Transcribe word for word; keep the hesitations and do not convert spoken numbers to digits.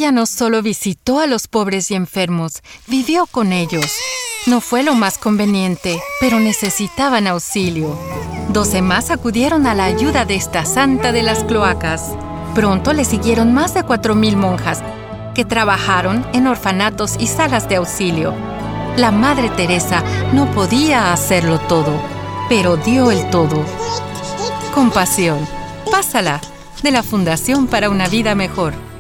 Ella no solo visitó a los pobres y enfermos, vivió con ellos. No fue lo más conveniente, pero necesitaban auxilio. Doce más acudieron a la ayuda de esta santa de las cloacas. Pronto le siguieron más de cuatro mil monjas que trabajaron en orfanatos y salas de auxilio. La Madre Teresa no podía hacerlo todo, pero dio el todo. Compasión. Pásala, de la Fundación para una Vida Mejor.